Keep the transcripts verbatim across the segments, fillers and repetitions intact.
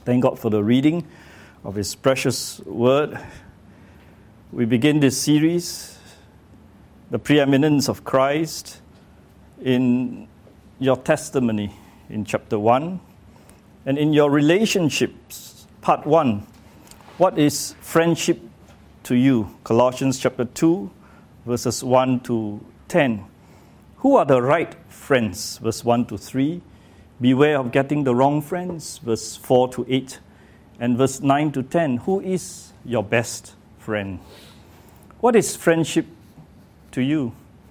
Thank God for the reading of His precious word. We begin this series, The Preeminence of Christ, in your testimony in chapter one, and in your relationships, part one. What is friendship to you? Colossians chapter two, verses one to ten. Who are the right friends? Verse one to three. Beware of getting the wrong friends. Verse four to eight. And verse nine to ten. Who is your best friend? What is friendship to you?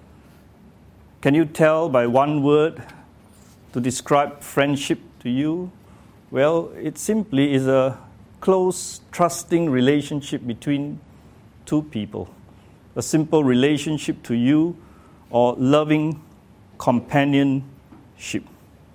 Can you tell by one word to describe friendship to you? Well, it simply is a close, trusting relationship between two people. A simple relationship to you, or loving companionship.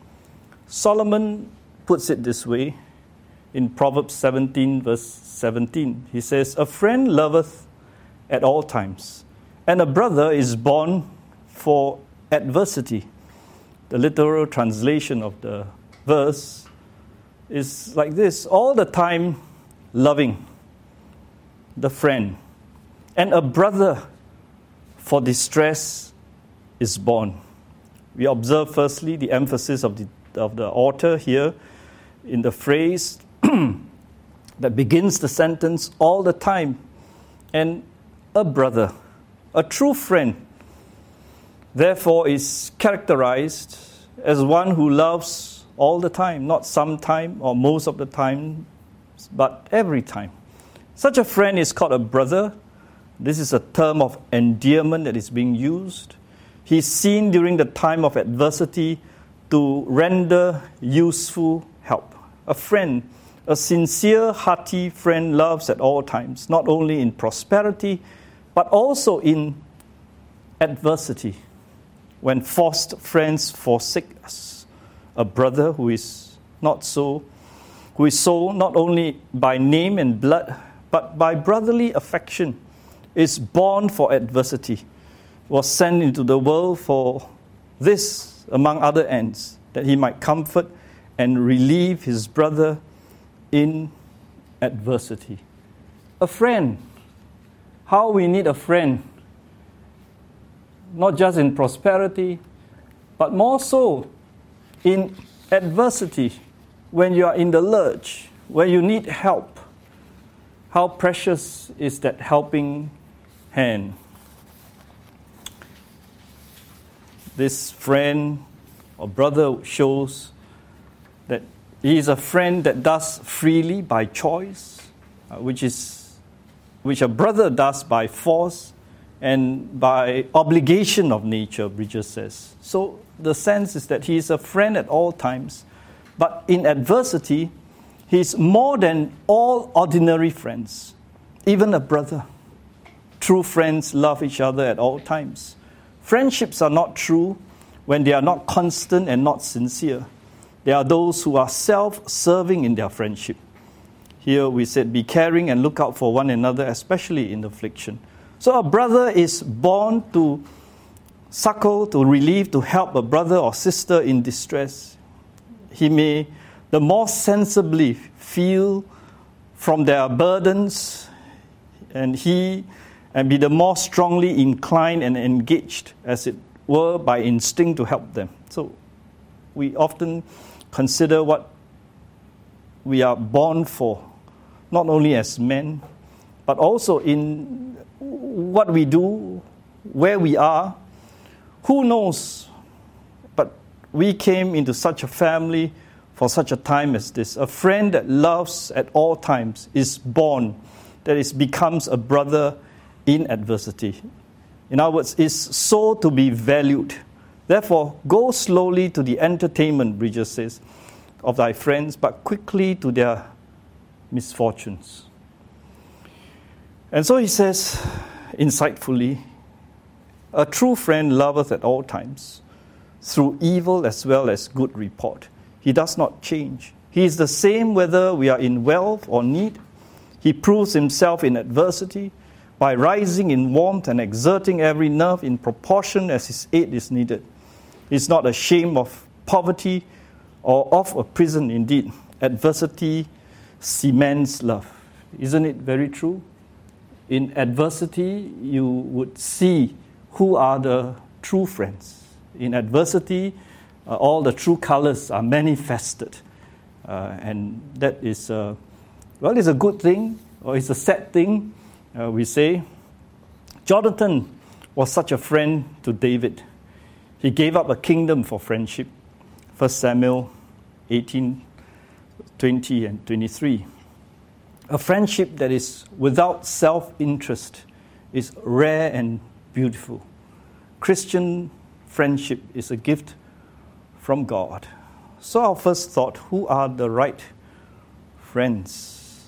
Solomon puts it this way in Proverbs seventeen, verse seventeen. He says, "A friend loveth at all times, and a brother is born for adversity." The literal translation of the verse is like this: all the time loving the friend, and a brother for distress is born. We observe firstly the emphasis of the of the author here in the phrase that begins the sentence, all the time, and a brother, a true friend, therefore is characterized as one who loves all the time, not sometime or most of the time, but every time. Such a friend is called a brother. This is a term of endearment that is being used. He's seen during the time of adversity to render useful help. A friend, a sincere, hearty friend loves at all times, not only in prosperity, but also in adversity, when forced friends forsake us. A brother who is not so, who is so not only by name and blood, but by brotherly affection, is born for adversity, was sent into the world for this, among other ends, that he might comfort and relieve his brother in adversity. A friend. How we need a friend. Not just in prosperity, but more so in adversity, when you are in the lurch, where you need help. How precious is that helping hand. This friend or brother shows that he is a friend that does freely by choice, uh, which is which a brother does by force and by obligation of nature, Bridges says. So the sense is that he is a friend at all times, but in adversity, he is more than all ordinary friends, even a brother. True friends love each other at all times. Friendships are not true when they are not constant and not sincere. There are those who are self-serving in their friendship. Here we said, be caring and look out for one another, especially in affliction. So a brother is born to succor, to relieve, to help a brother or sister in distress. He may the more sensibly feel from their burdens, and he and be the more strongly inclined and engaged, as it were, by instinct to help them. So we often consider what we are born for, not only as men, but also in what we do, where we are. Who knows? But we came into such a family for such a time as this. A friend that loves at all times is born, that is becomes a brother in adversity. In other words, is so to be valued. Therefore, go slowly to the entertainment, Bridges says, of thy friends, but quickly to their misfortunes. And so he says, insightfully, a true friend loveth at all times, through evil as well as good report. He does not change. He is the same whether we are in wealth or need. He proves himself in adversity by rising in warmth and exerting every nerve in proportion as his aid is needed. He is not ashamed of poverty or of a prison. Indeed, adversity cements love. Isn't it very true? In adversity, you would see who are the true friends. In adversity, uh, all the true colors are manifested. Uh, and that is, uh, well, it's a good thing, or it's a sad thing, uh, we say. Jonathan was such a friend to David. He gave up a kingdom for friendship. First Samuel eighteen, twenty and twenty-three. A friendship that is without self-interest is rare and beautiful. Christian friendship is a gift from God. So our first thought, who are the right friends?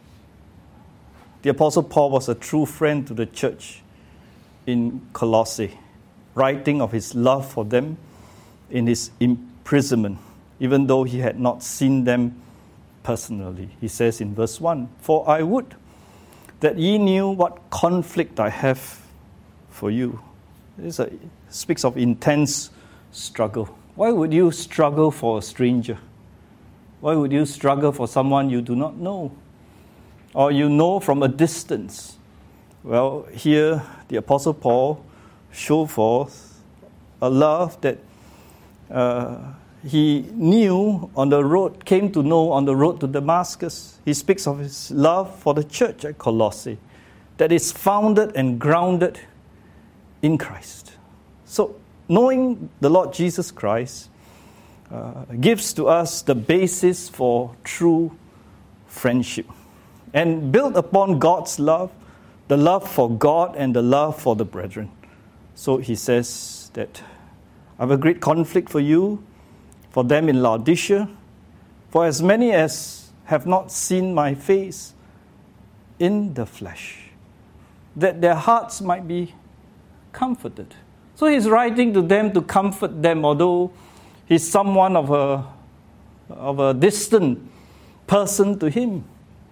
The Apostle Paul was a true friend to the church in Colossae, writing of his love for them in his imprisonment, even though he had not seen them personally. He says in verse one, "For I would that ye knew what conflict I have for you." This speaks of intense struggle. Why would you struggle for a stranger? Why would you struggle for someone you do not know, or you know from a distance? Well, here the Apostle Paul shows forth a love that uh, he knew on the road, came to know on the road to Damascus. He speaks of his love for the church at Colossae, that is founded and grounded in Christ. So, knowing the Lord Jesus Christ uh, gives to us the basis for true friendship. And built upon God's love, the love for God and the love for the brethren. So he says that I have a great conflict for you, for them in Laodicea, for as many as have not seen my face in the flesh, that their hearts might be comforted. So he's writing to them to comfort them, although he's someone of a, of a distant person to him.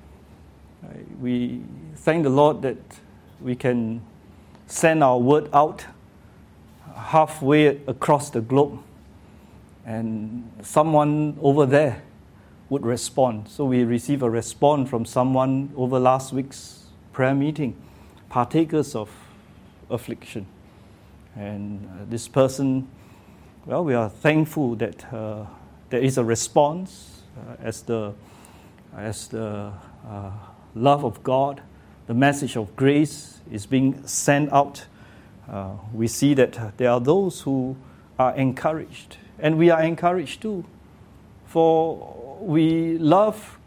We thank the Lord that we can send our word out halfway across the globe, and someone over there would respond. So we receive a response from someone over last week's prayer meeting, partakers of affliction. And uh, this person, well, we are thankful that uh, there is a response uh, as the as the uh, love of God, the message of grace is being sent out. Uh, we see that there are those who are encouraged, and we are encouraged too. For we love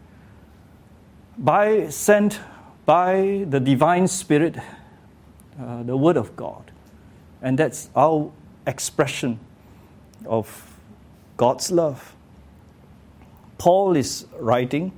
by sent by the divine Spirit, uh, the Word of God. And that's our expression of God's love. Paul is writing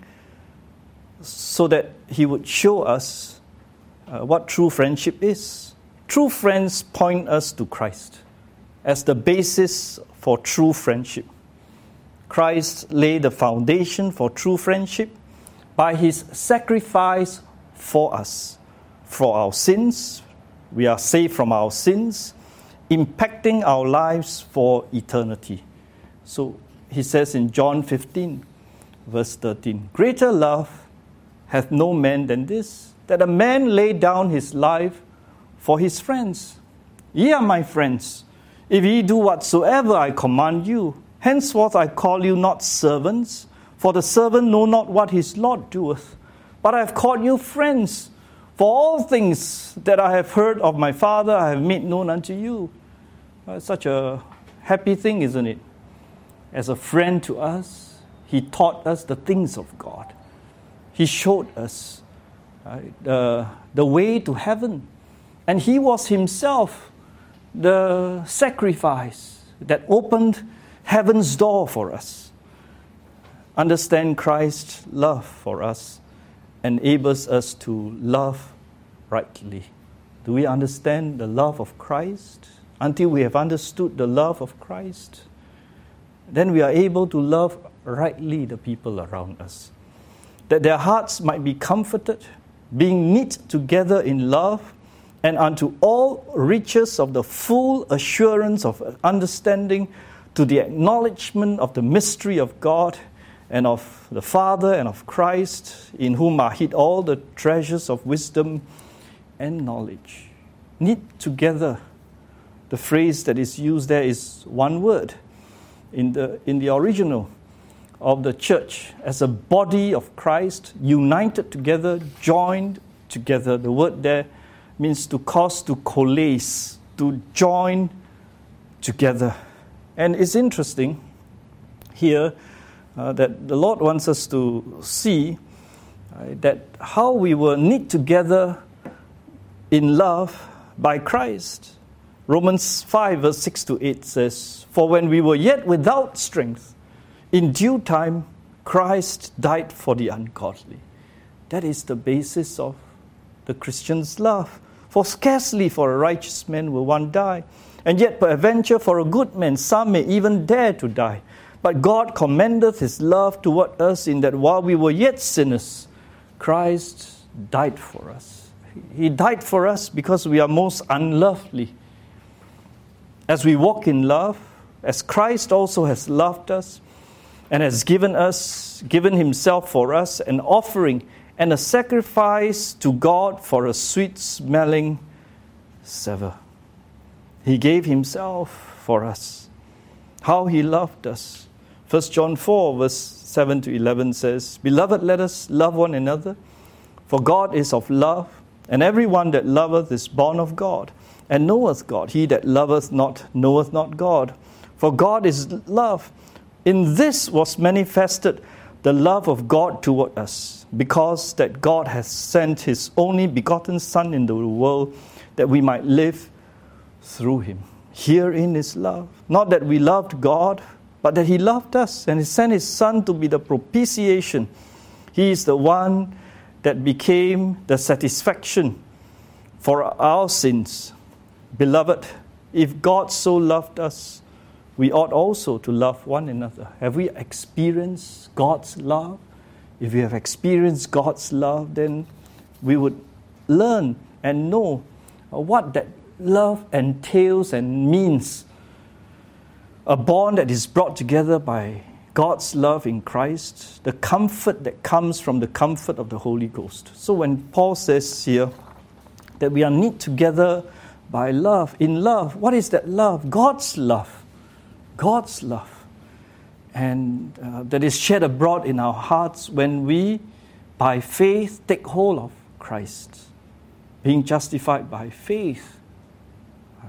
so that he would show us uh, what true friendship is. True friends point us to Christ as the basis for true friendship. Christ laid the foundation for true friendship by his sacrifice for us. For our sins, we are saved from our sins, impacting our lives for eternity. So he says in John fifteen, verse thirteen, "Greater love hath no man than this, that a man lay down his life for his friends. Ye are my friends, if ye do whatsoever I command you. Henceforth I call you not servants, for the servant know not what his Lord doeth. But I have called you friends, for all things that I have heard of my Father I have made known unto you." Well, it's such a happy thing, isn't it? As a friend to us, he taught us the things of God. He showed us uh, the, the way to heaven. And he was himself the sacrifice that opened heaven's door for us. Understand Christ's love for us enables us to love rightly. Do we understand the love of Christ? Until we have understood the love of Christ, then we are able to love rightly the people around us, that their hearts might be comforted, being knit together in love, and unto all riches of the full assurance of understanding, to the acknowledgement of the mystery of God, and of the Father and of Christ, in whom are hid all the treasures of wisdom and knowledge. Knit together. The phrase that is used there is one word in the in the original of the church, as a body of Christ, united together, joined together. The word there means to cause to coalesce, to join together. And it's interesting here uh, that the Lord wants us to see uh, that how we were knit together in love by Christ. Romans five verse six to eight says, "For when we were yet without strength, in due time Christ died for the ungodly." That is the basis of the Christian's love. "For scarcely for a righteous man will one die, and yet peradventure for a good man some may even dare to die. But God commendeth his love toward us, in that while we were yet sinners, Christ died for us." He died for us because we are most unlovely. As we walk in love, as Christ also has loved us and has given us, given himself for us, an offering and a sacrifice to God for a sweet-smelling savour. He gave himself for us. How he loved us. First John four verse seven to eleven says, "Beloved, let us love one another, for God is of love, and everyone that loveth is born of God, and knoweth God. He that loveth not knoweth not God, for God is love. In this was manifested the love of God toward us, because that God has sent his only begotten Son into the world, that we might live through him." Herein is love. Not that we loved God, but that he loved us, and he sent his Son to be the propitiation. He is the one that became the satisfaction for our sins. Beloved, if God so loved us, we ought also to love one another. Have we experienced God's love? If we have experienced God's love, then we would learn and know what that love entails and means. A bond that is brought together by God's love in Christ, the comfort that comes from the comfort of the Holy Ghost. So when Paul says here that we are knit together by love, in love, what is that love? God's love. God's love. And uh, that is shed abroad in our hearts when we, by faith, take hold of Christ. Being justified by faith. Right?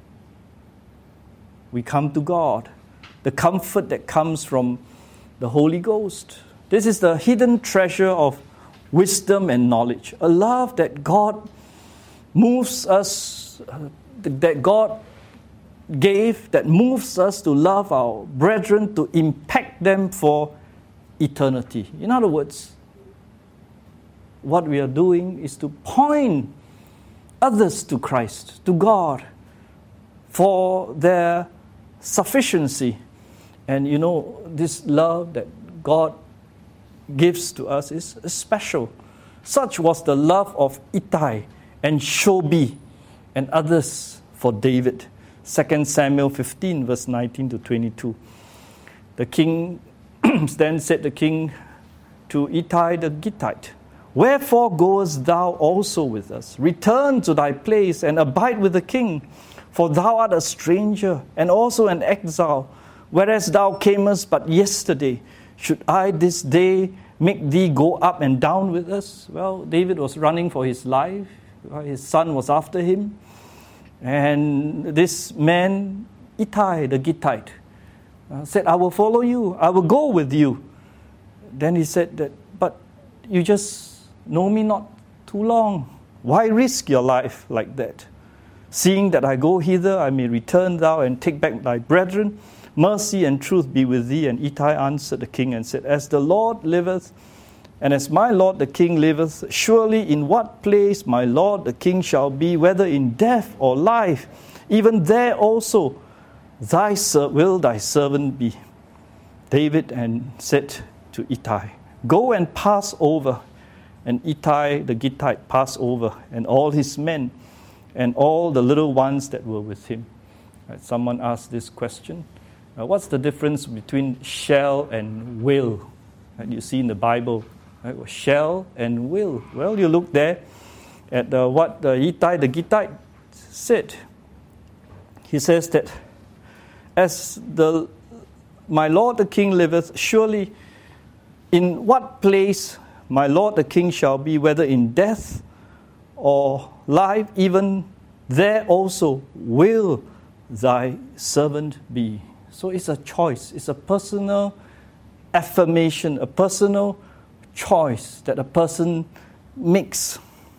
We come to God. The comfort that comes from the Holy Ghost. This is the hidden treasure of wisdom and knowledge. A love that God moves us, uh, that God gave, that moves us to love our brethren, to impact them for eternity. In other words, what we are doing is to point others to Christ, to God, for their sufficiency. And you know, this love that God gives to us is special. Such was the love of Ittai and Shobi and others for David. Second Samuel fifteen, verse nineteen to twenty-two. The king, then said the king to Ittai the Gittite, "Wherefore goest thou also with us? Return to thy place and abide with the king, for thou art a stranger and also an exile, whereas thou camest but yesterday. Should I this day make thee go up and down with us?" Well, David was running for his life. His son was after him. And this man, Ittai the Gittite, uh, said, "I will follow you. I will go with you." Then he said that, "But you just know me not too long. Why risk your life like that? Seeing that I go hither, I may return thou and take back thy brethren. Mercy and truth be with thee." And Ittai answered the king and said, "As the Lord liveth, and as my lord the king liveth, surely in what place my lord the king shall be, whether in death or life, even there also thy ser- will thy servant be." David and said to Ittai, "Go and pass over." And Ittai the Gittite passed over, and all his men, and all the little ones that were with him. Right, someone asked this question. Uh, what's the difference between shall and will? that you see in the Bible. Right? Shall and will. Well, you look there at uh, what the Ittai the Gittite said. He says that, as the my Lord the King liveth, surely in what place my Lord the King shall be, whether in death or life, even there also will thy servant be. So it's a choice. It's a personal affirmation, a personal choice that a person makes.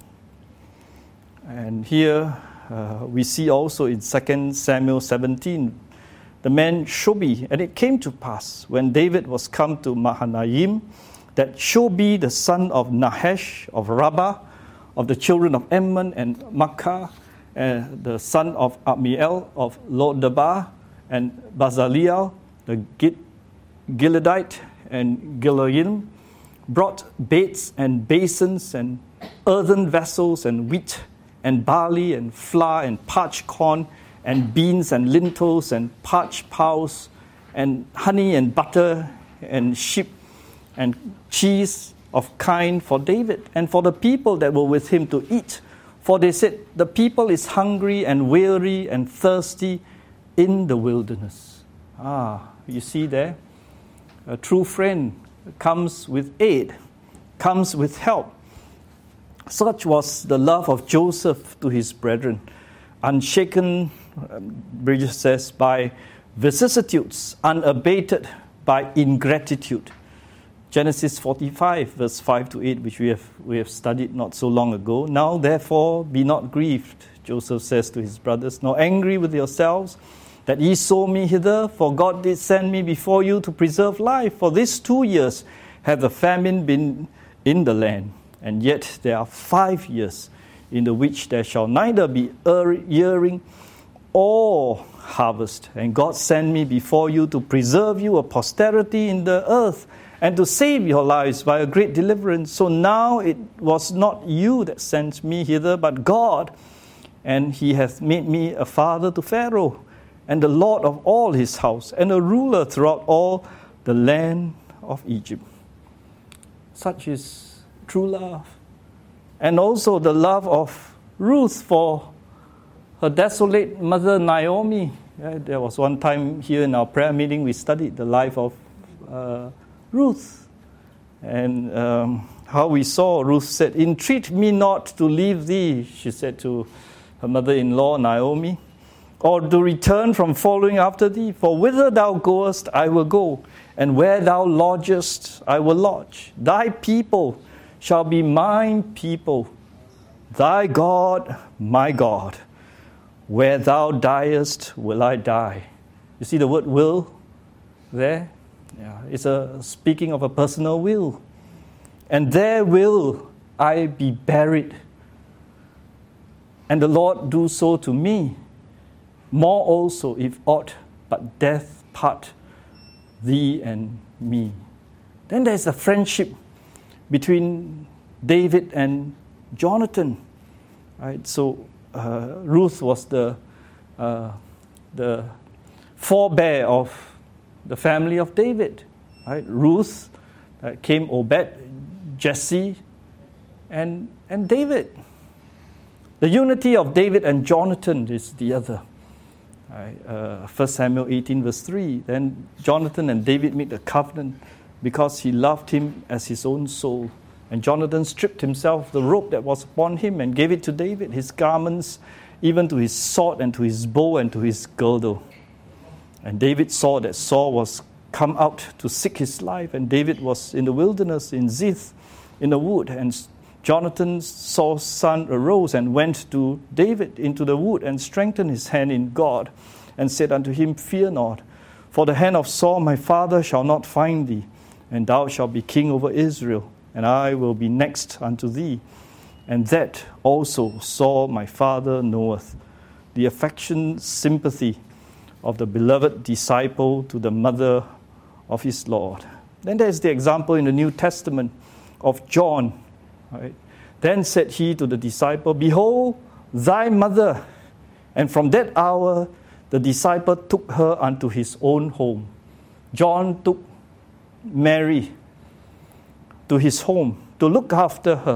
And here uh, we see also in Second Samuel seventeen, the man Shobi. And it came to pass, when David was come to Mahanaim, that Shobi, the son of Nahash of Rabbah, of the children of Ammon, and Makkah, uh, the son of Amiel of Lodebar, and Bazaliel, the Gid- Gileadite, and Gileadim, brought baits and basins and earthen vessels and wheat and barley and flour and parched corn and beans and lentils and parched pulse and honey and butter and sheep and cheese of kind for David and for the people that were with him to eat. For they said, the people is hungry and weary and thirsty in the wilderness. Ah, you see there? A true friend comes with aid, comes with help. Such was the love of Joseph to his brethren, unshaken, Bridges says, by vicissitudes, unabated by ingratitude. Genesis forty-five, verse five to eight, which we have we have studied not so long ago. Now, therefore, be not grieved, Joseph says to his brothers, nor angry with yourselves, that ye saw me hither, for God did send me before you to preserve life. For these two years have the famine been in the land, and yet there are five years in the which there shall neither be earing or harvest. And God sent me before you to preserve you a posterity in the earth, and to save your lives by a great deliverance. So now it was not you that sent me hither, but God, and he hath made me a father to Pharaoh, and the Lord of all his house, and a ruler throughout all the land of Egypt. Such is true love. And also the love of Ruth for her desolate mother Naomi. Yeah, there was one time here in our prayer meeting we studied the life of uh, Ruth. And um, how we saw Ruth said, entreat me not to leave thee, she said to her mother-in-law Naomi, or to return from following after thee. For whither thou goest, I will go, and where thou lodgest, I will lodge. Thy people shall be mine people, thy God, my God. Where thou diest, will I die. You see the word will there? Yeah, it's a speaking of a personal will. And there will I be buried. And the Lord do so to me. More also, if aught but death part thee and me. Then there's a friendship between David and Jonathan. Right? So uh, Ruth was the uh, the forebear of the family of David. Right? Ruth uh, came Obed, Jesse, and and David. The unity of David and Jonathan is the other. Right, uh, First Samuel eighteen, verse three. Then Jonathan and David made a covenant because he loved him as his own soul. And Jonathan stripped himself the robe that was upon him and gave it to David, his garments, even to his sword and to his bow and to his girdle. And David saw that Saul was come out to seek his life, and David was in the wilderness in Ziph, in the wood. And Jonathan, Saul's son, arose and went to David into the wood and strengthened his hand in God and said unto him, fear not, for the hand of Saul my father shall not find thee, and thou shalt be king over Israel, and I will be next unto thee. And that also Saul my father knoweth, the affection, sympathy of the beloved disciple to the mother of his Lord. Then there is the example in the New Testament of John. Right. Then said he to the disciple, behold thy mother. And from that hour the disciple took her unto his own home. John took Mary to his home to look after her.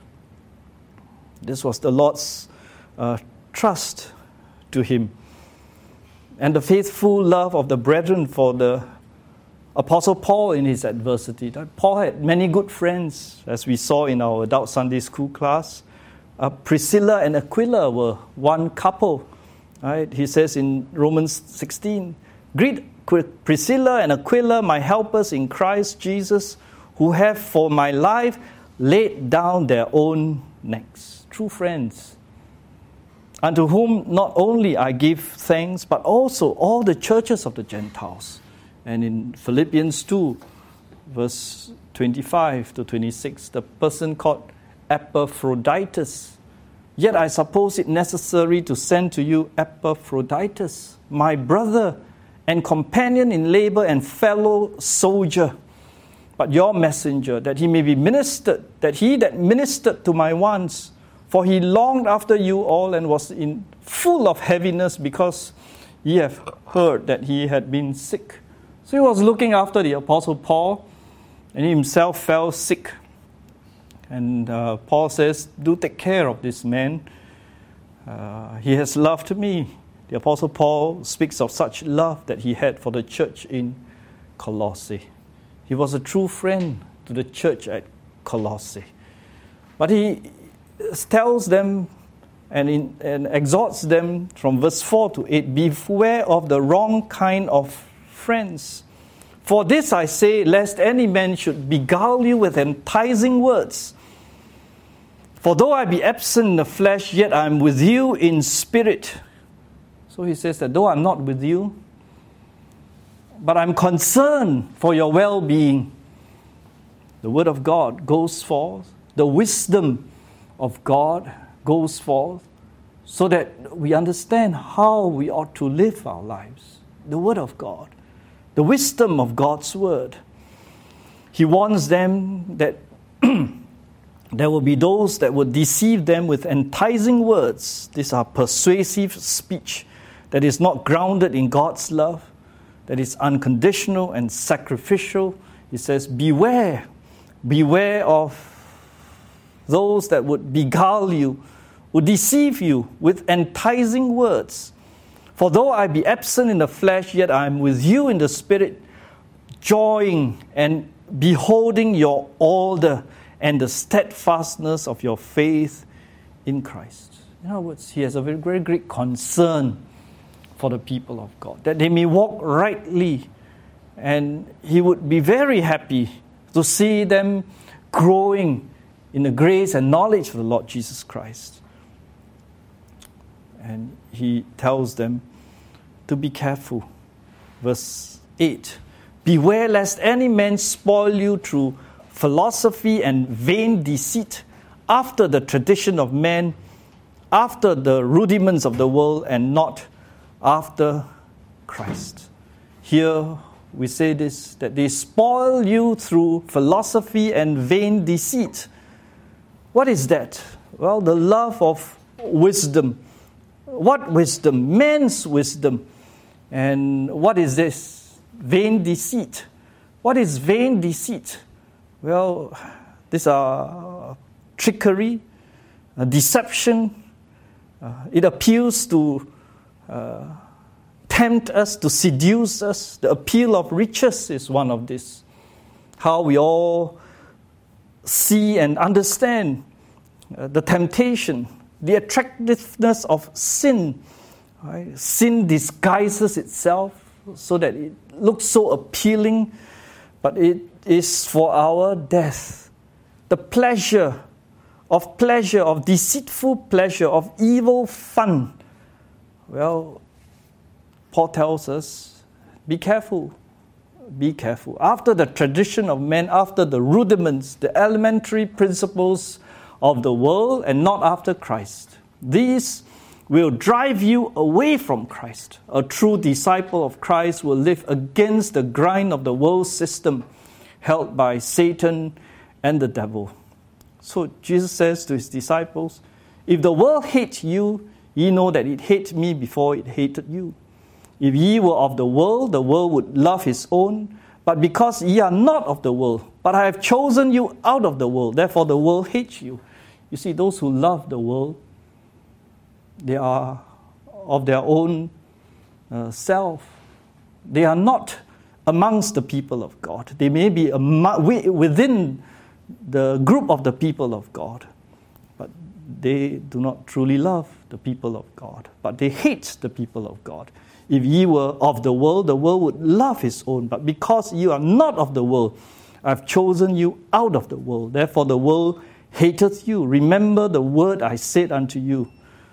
This was the Lord's uh, trust to him. And the faithful love of the brethren for the Apostle Paul in his adversity. Paul had many good friends, as we saw in our adult Sunday school class. Uh, Priscilla and Aquila were one couple. Right? He says in Romans sixteen, "Greet Priscilla and Aquila, my helpers in Christ Jesus, who have for my life laid down their own necks." True friends, unto whom not only I give thanks, but also all the churches of the Gentiles. And in Philippians two, verse twenty-five to twenty-six, the person called Epaphroditus. "Yet I suppose it necessary to send to you Epaphroditus, my brother and companion in labor and fellow soldier, but your messenger, that he may be ministered, that he that ministered to my wants, for he longed after you all and was in full of heaviness, because ye have heard that he had been sick." So he was looking after the Apostle Paul, and he himself fell sick. And uh, Paul says, "Do take care of this man. Uh, he has loved me." The Apostle Paul speaks of such love that he had for the church in Colossae. He was a true friend to the church at Colossae. But he tells them and, in, and exhorts them from verse four to eight, "Beware of the wrong kind of friends. For this I say, lest any man should beguile you with enticing words. For though I be absent in the flesh, yet I am with you in spirit." So he says that though I'm not with you, but I'm concerned for your well-being. The word of God goes forth, the wisdom of God goes forth, so that we understand how we ought to live our lives. The word of God, the wisdom of God's word. He warns them that there will be those that will deceive them with enticing words. These are persuasive speech that is not grounded in God's love, that is unconditional and sacrificial. He says, beware, beware of those that would beguile you, would deceive you with enticing words. For though I be absent in the flesh, yet I am with you in the spirit, joying and beholding your order and the steadfastness of your faith in Christ. In other words, he has a very, very great concern for the people of God, that they may walk rightly, and he would be very happy to see them growing in the grace and knowledge of the Lord Jesus Christ. And he tells them to be careful. Verse eight, beware lest any man spoil you through philosophy and vain deceit, after the tradition of men, after the rudiments of the world, and not after Christ. Here we say this, that they spoil you through philosophy and vain deceit. What is that? Well, the love of wisdom. What wisdom? Man's wisdom. And what is this? Vain deceit. What is vain deceit? Well, these are trickery, uh, deception. Uh, it appeals to uh, tempt us, to seduce us. The appeal of riches is one of these. How we all see and understand uh, the temptation, the attractiveness of sin. Right? Sin disguises itself so that it looks so appealing, but it is for our death. The pleasure of pleasure, of deceitful pleasure, of evil fun. Well, Paul tells us, be careful, be careful. After the tradition of men, after the rudiments, the elementary principles of the world, and not after Christ. These will drive you away from Christ. A true disciple of Christ will live against the grind of the world system held by Satan and the devil. So Jesus says to his disciples, if the world hates you, ye know that it hated me before it hated you. If ye were of the world, the world would love his own. But because ye are not of the world, But I have chosen you out of the world, therefore the world hates you. You see, those who love the world, they are of their own uh, self. They are not amongst the people of God. They may be among, within the group of the people of God, but they do not truly love the people of God, but they hate the people of God. If ye were of the world, the world would love his own, but because you are not of the world, I have chosen you out of the world. Therefore the world hateth you. Remember the word I said unto you.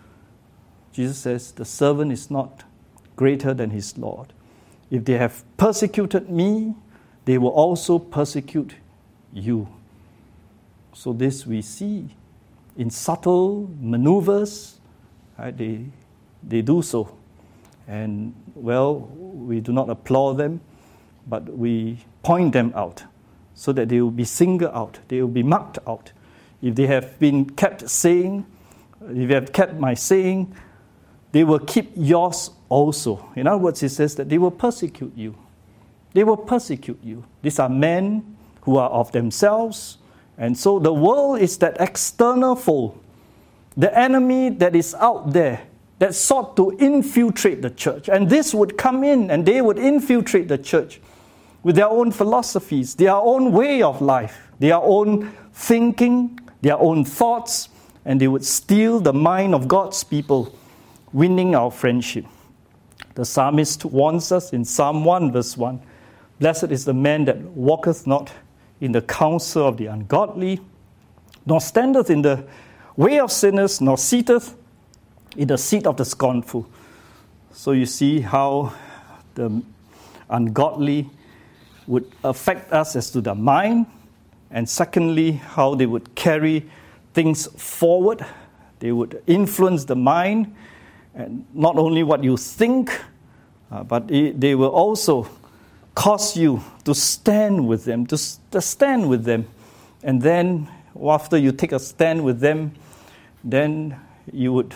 Jesus says, the servant is not greater than his Lord. If they have persecuted me, they will also persecute you. So this we see in subtle maneuvers, right? They, they do so. And, well, we do not applaud them, but we point them out so that they will be singled out, they will be marked out. If they have been kept saying, if they have kept my saying, they will keep yours also. In other words, it says that they will persecute you. They will persecute you. These are men who are of themselves. And so the world is that external foe, the enemy that is out there, that sought to infiltrate the church. And this would come in and they would infiltrate the church with their own philosophies, their own way of life, their own thinking, their own thoughts, and they would steal the mind of God's people, winning our friendship. The psalmist warns us in Psalm one verse one, blessed is the man that walketh not in the counsel of the ungodly, nor standeth in the way of sinners, nor sitteth in the seat of the scornful. So you see how the ungodly would affect us as to the mind, and secondly, how they would carry things forward. They would influence the mind, and not only what you think, uh, but it, they will also cause you to stand with them, to, to stand with them. And then, after you take a stand with them, then you would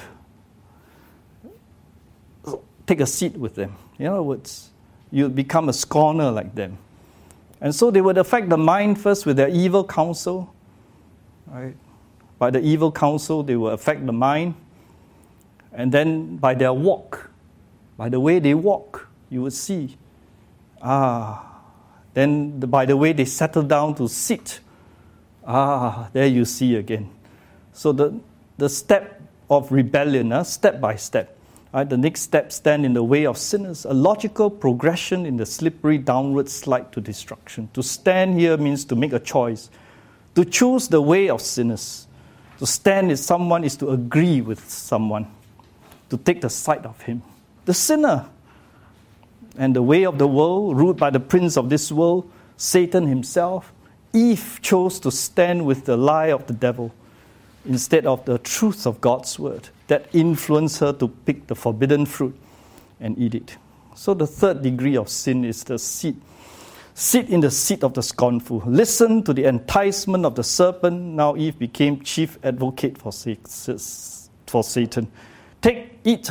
take a seat with them. In other words, you would become a scorner like them. And so they would affect the mind first with their evil counsel. Right? By the evil counsel, they will affect the mind. And then by their walk, by the way they walk, you would see. Ah, then the, by the way they settle down to sit. Ah, there you see again. So the, the step of rebellion, uh, step by step. Right, the next step, stand in the way of sinners, a logical progression in the slippery downward slide to destruction. To stand here means to make a choice, to choose the way of sinners. To stand with someone is to agree with someone, to take the side of him, the sinner. And the way of the world, ruled by the prince of this world, Satan himself, Eve chose to stand with the lie of the devil instead of the truth of God's word that influenced her to pick the forbidden fruit and eat it. So the third degree of sin is the seat. Sit in the seat of the scornful. Listen to the enticement of the serpent. Now Eve became chief advocate for Satan. Take, eat.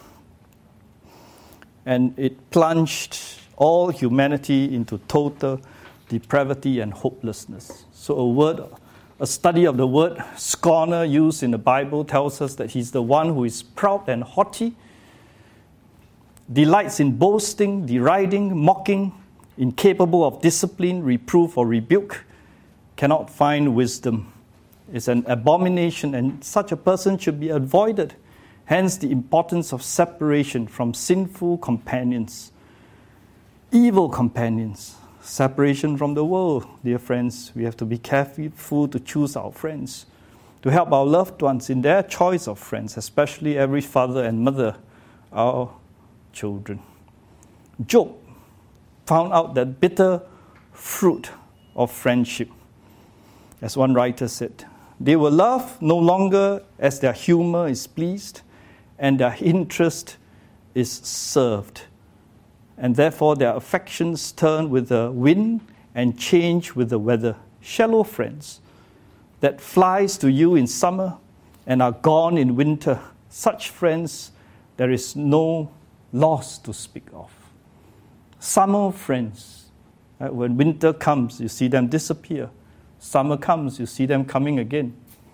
And it plunged all humanity into total depravity and hopelessness. So a word, a study of the word scorner used in the Bible tells us that he's the one who is proud and haughty, delights in boasting, deriding, mocking, incapable of discipline, reproof, or rebuke, cannot find wisdom, is an abomination, and such a person should be avoided. Hence the importance of separation from sinful companions, evil companions, separation from the world. Dear friends, we have to be careful to choose our friends, to help our loved ones in their choice of friends, especially every father and mother, our children. Job found out that bitter fruit of friendship. As one writer said, they will love no longer as their humor is pleased and their interest is served. And therefore their affections turn with the wind and change with the weather. Shallow friends that flies to you in summer and are gone in winter. Such friends, there is no loss to speak of. Summer friends Right? When winter comes, you see them disappear. Summer comes, you see them coming again.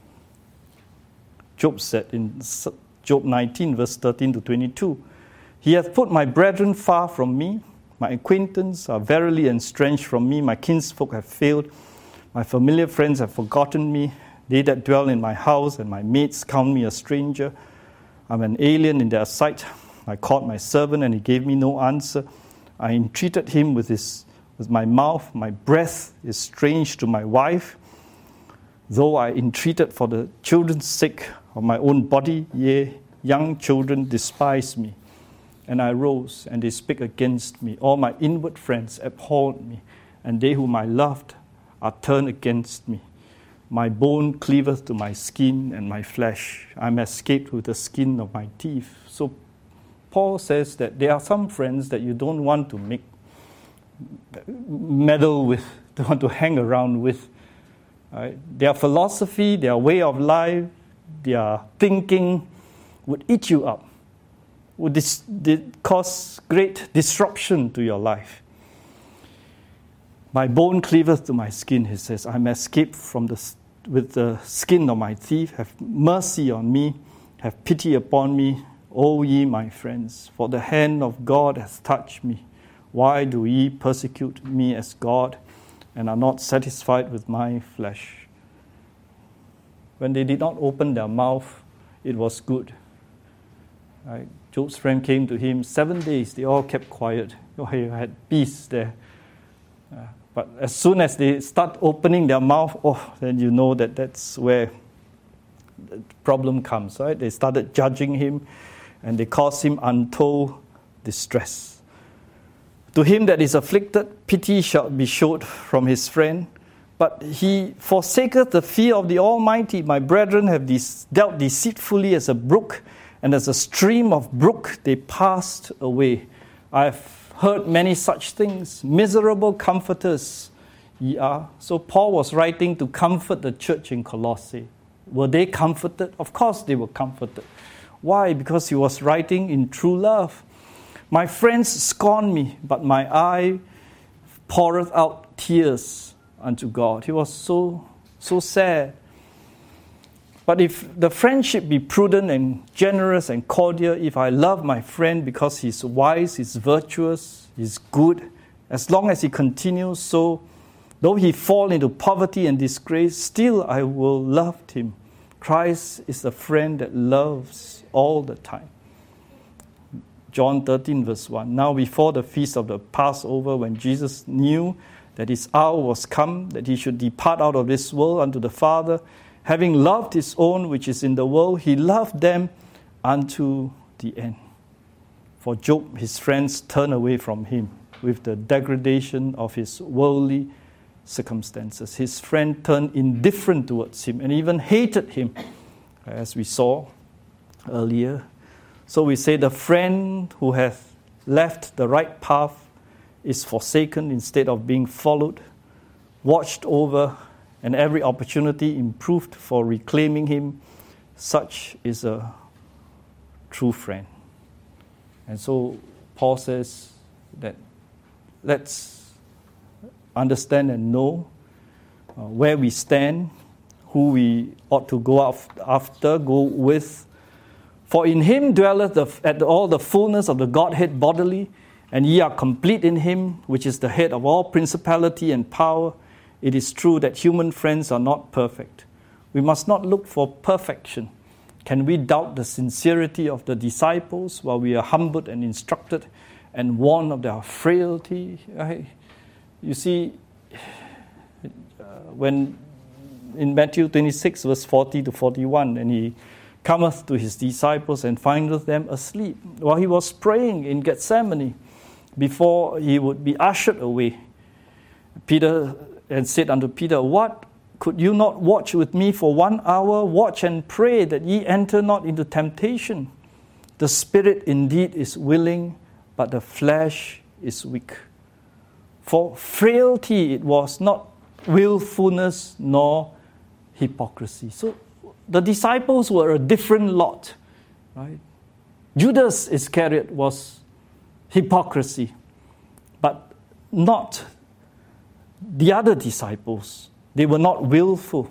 Job said in Job nineteen, verse thirteen to twenty-two, He hath put my brethren far from me. My acquaintance are verily estranged from me. My kinsfolk have failed. My familiar friends have forgotten me. They that dwell in my house and my mates count me a stranger. I'm an alien in their sight. I called my servant, and he gave me no answer. I entreated him with his with my mouth. My breath is strange to my wife. Though I entreated for the children's sake of my own body, yea, young children despise me. And I rose, and they spake against me. All my inward friends abhorred me, and they whom I loved are turned against me. My bone cleaveth to my skin and my flesh. I am escaped with the skin of my teeth. So Paul says that there are some friends that you don't want to make meddle with, don't want to hang around with. Right? Their philosophy, their way of life, their thinking would eat you up, would dis- cause great disruption to your life. My bone cleaveth to my skin, he says. I am escaped from the, with the skin of my teeth. Have mercy on me. Have pity upon me, O ye my friends. For the hand of God hath touched me. Why do ye persecute me as God, and are not satisfied with my flesh? When they did not open their mouth, it was good. Right? Job's friend came to him. Seven days, they all kept quiet. Oh, he had peace there. Uh, but as soon as they start opening their mouth, oh, then you know that that's where the problem comes, right? They started judging him, and they caused him untold distress. To him that is afflicted, pity shall be showed from his friend. But he forsaketh the fear of the Almighty. My brethren have de- dealt deceitfully as a brook, and as a stream of brook they passed away. I have heard many such things. Miserable comforters ye are. So Paul was writing to comfort the church in Colossae. Were they comforted? Of course they were comforted. Why? Because he was writing in true love. My friends scorn me, but my eye poureth out tears unto God. He was so, so sad. But if the friendship be prudent and generous and cordial, if I love my friend because he's wise, he's virtuous, he's good, as long as he continues so, though he fall into poverty and disgrace, still I will love him. Christ is the friend that loves all the time. John thirteen, verse one. Now before the feast of the Passover, when Jesus knew that his hour was come, that he should depart out of this world unto the Father, having loved his own which is in the world, he loved them unto the end. For Job, his friends turned away from him with the degradation of his worldly circumstances. His friend turned indifferent towards him and even hated him, as we saw earlier. So we say the friend who hath left the right path is forsaken instead of being followed, watched over, and every opportunity improved for reclaiming him. Such is a true friend. And so Paul says that let's understand and know uh, where we stand, who we ought to go after, go with. For in him dwelleth the, at all the fullness of the Godhead bodily, and ye are complete in him, which is the head of all principality and power. It is true that human friends are not perfect. We must not look for perfection. Can we doubt the sincerity of the disciples while we are humbled and instructed and warned of their frailty? Right? You see, uh, when in Matthew twenty-six, verse forty to forty-one, and he cometh to his disciples and findeth them asleep, while he was praying in Gethsemane before he would be ushered away. Peter and said unto Peter, What? Could you not watch with me for one hour? Watch and pray that ye enter not into temptation. The spirit indeed is willing, but the flesh is weak. For frailty it was, not willfulness nor hypocrisy. So the disciples were a different lot, right? Judas Iscariot was hypocrisy, but not the other disciples, they were not willful.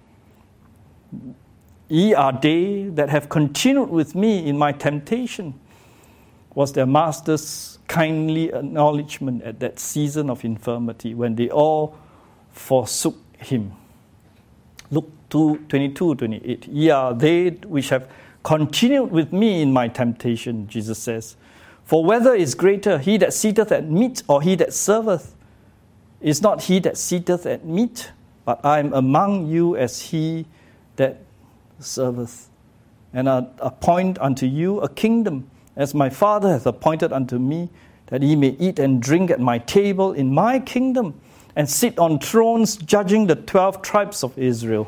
Ye are they that have continued with me in my temptation, was their master's kindly acknowledgement at that season of infirmity when they all forsook him. Luke two, twenty-two, twenty-eight. Ye are they which have continued with me in my temptation, Jesus says. For whether is greater, he that sitteth at meat or he that serveth? Is not he that sitteth at meat, but I am among you as he that serveth. And I appoint unto you a kingdom, as my Father hath appointed unto me, that ye may eat and drink at my table in my kingdom, and sit on thrones judging the twelve tribes of Israel.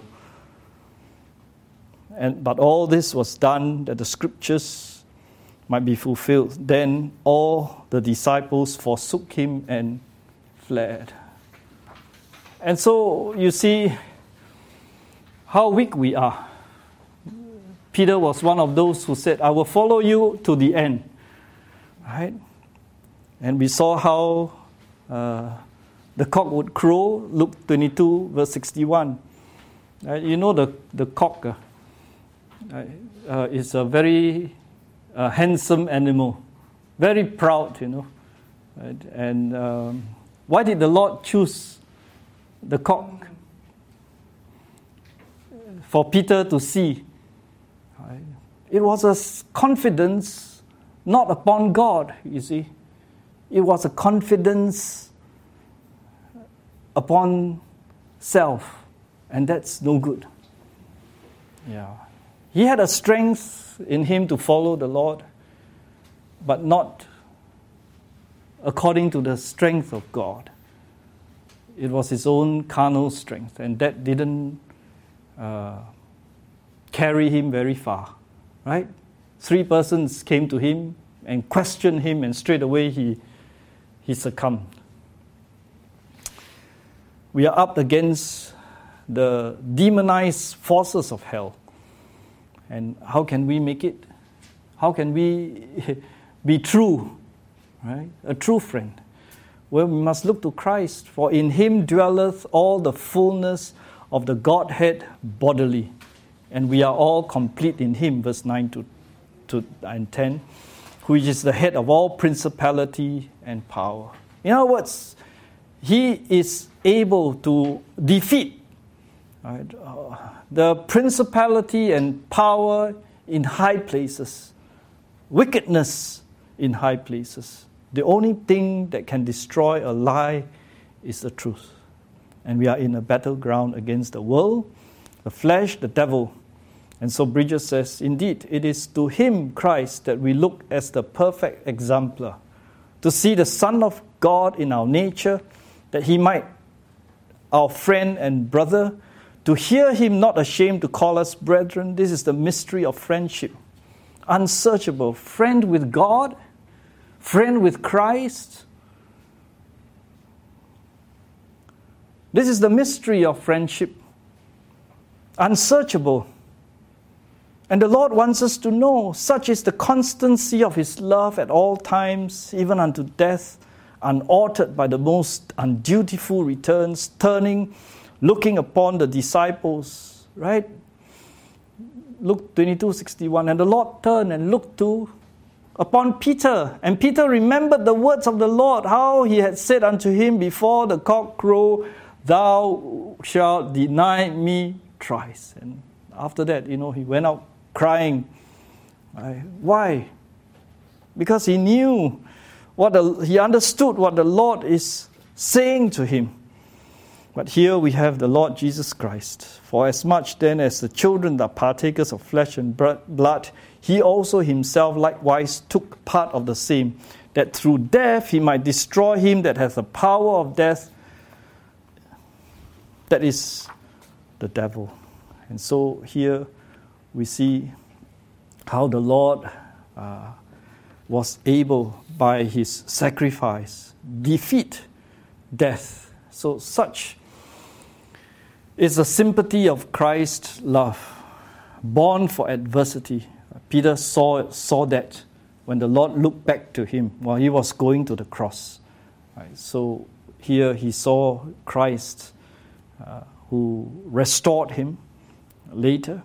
And but all this was done that the scriptures might be fulfilled. Then all the disciples forsook him and fled. And so you see how weak we are. Peter was one of those who said, I will follow you to the end. Right? And we saw how uh, the cock would crow, Luke twenty-two, verse sixty-one. Uh, you know the, the cock uh, uh, is a very uh, handsome animal, very proud, you know. Right? And um, why did the Lord choose the cock? For Peter to see. Right? It was a confidence not upon God, you see. It was a confidence upon self, and that's no good. Yeah. He had a strength in him to follow the Lord, but not according to the strength of God. It was his own carnal strength, and that didn't uh, carry him very far, right? Three persons came to him and questioned him, and straight away he, he succumbed. We are up against the demonized forces of hell. And how can we make it? How can we be true, right? A true friend. Well, we must look to Christ, for in him dwelleth all the fullness of the Godhead bodily. And we are all complete in him, verse nine to, to and ten, which is the head of all principality and power. In other words, he is able to defeat right, uh, the principality and power in high places, wickedness in high places. The only thing that can destroy a lie is the truth. And we are in a battleground against the world, the flesh, the devil. And so Bridges says, indeed, it is to him, Christ, that we look as the perfect exemplar, to see the Son of God in our nature, that he might, our friend and brother, to hear him not ashamed to call us brethren. This is the mystery of friendship. Unsearchable. Friend with God, friend with Christ. This is the mystery of friendship. Unsearchable. And the Lord wants us to know, such is the constancy of his love at all times, even unto death, unaltered by the most undutiful returns, turning, looking upon the disciples, right? Luke twenty-two sixty-one, and the Lord turned and looked to upon Peter. And Peter remembered the words of the Lord, how he had said unto him, before the cock crow, thou shalt deny me thrice. And after that, you know, he went out crying. Right? Why? Because he knew what the, he understood what the Lord is saying to him. But here we have the Lord Jesus Christ. For as much then as the children are partakers of flesh and blood, he also himself likewise took part of the same, that through death he might destroy him that hath the power of death, that is the devil. And so here we see how the Lord uh, was able, by his sacrifice, defeat death. So such is the sympathy of Christ's love, born for adversity. Peter saw, saw that when the Lord looked back to him while he was going to the cross. Right? So here he saw Christ uh, who restored him later.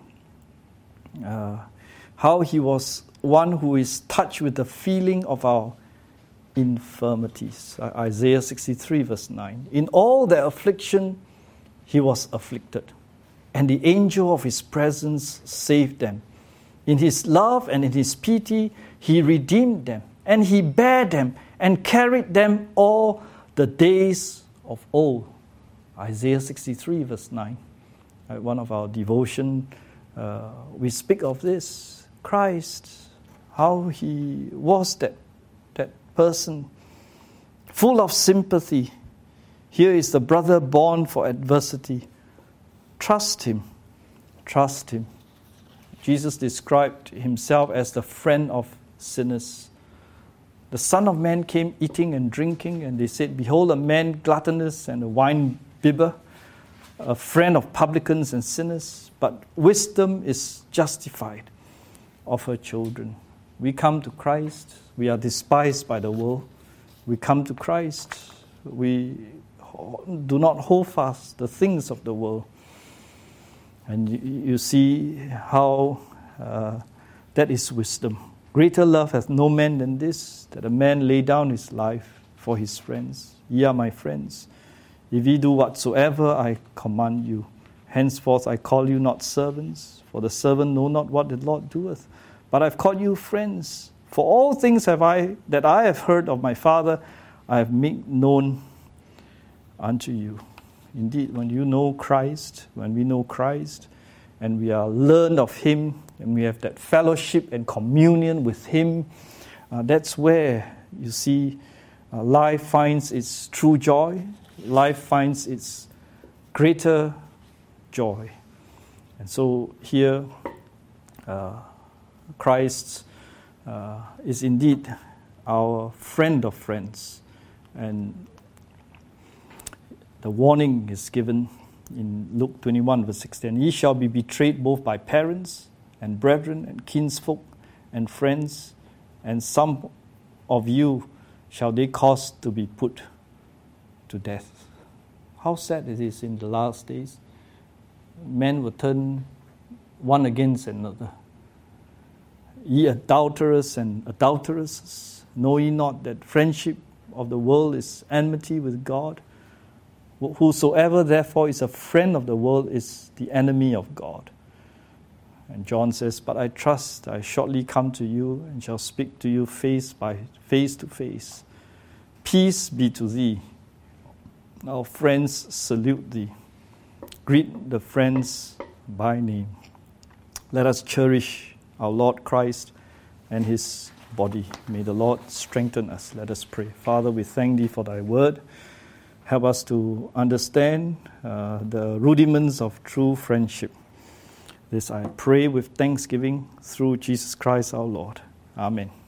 Uh, how he was one who is touched with the feeling of our infirmities. Isaiah sixty-three verse nine. In all their affliction, he was afflicted, and the angel of his presence saved them. In his love and in his pity, he redeemed them, and he bare them and carried them all the days of old. Isaiah sixty-three verse nine. At one of our devotion, uh, we speak of this. Christ, how he was that, that person, full of sympathy. Here is the brother born for adversity. Trust him. Trust him. Jesus described himself as the friend of sinners. The Son of Man came eating and drinking, and they said, behold, a man gluttonous and a wine bibber, a friend of publicans and sinners. But wisdom is justified of her children. We come to Christ. We are despised by the world. We come to Christ. We do not hold fast the things of the world. And you, you see how uh, that is wisdom. Greater love hath no man than this, that a man lay down his life for his friends. Ye are my friends, if ye do whatsoever I command you. Henceforth I call you not servants, for the servant know not what the Lord doeth. But I've called you friends. For all things have I that I have heard of my Father, I have made known unto you. Indeed, when you know Christ, when we know Christ, and we are learned of him, and we have that fellowship and communion with him, uh, that's where you see uh, life finds its true joy. Life finds its greater joy. And so here, uh, Christ uh, is indeed our friend of friends. And the warning is given in Luke twenty-one, verse sixteen. Ye shall be betrayed both by parents and brethren and kinsfolk and friends, and some of you shall they cause to be put to death. How sad it is in the last days. Men will turn one against another. Ye adulterers and adulteresses, know ye not that friendship of the world is enmity with God? Whosoever therefore is a friend of the world is the enemy of God. And John says, but I trust I shortly come to you and shall speak to you face by face to face. Peace be to thee. Our friends salute thee. Greet the friends by name. Let us cherish our Lord Christ and his body. May the Lord strengthen us. Let us pray. Father, we thank thee for thy word. Help us to understand uh, the rudiments of true friendship. This I pray with thanksgiving through Jesus Christ our Lord. Amen.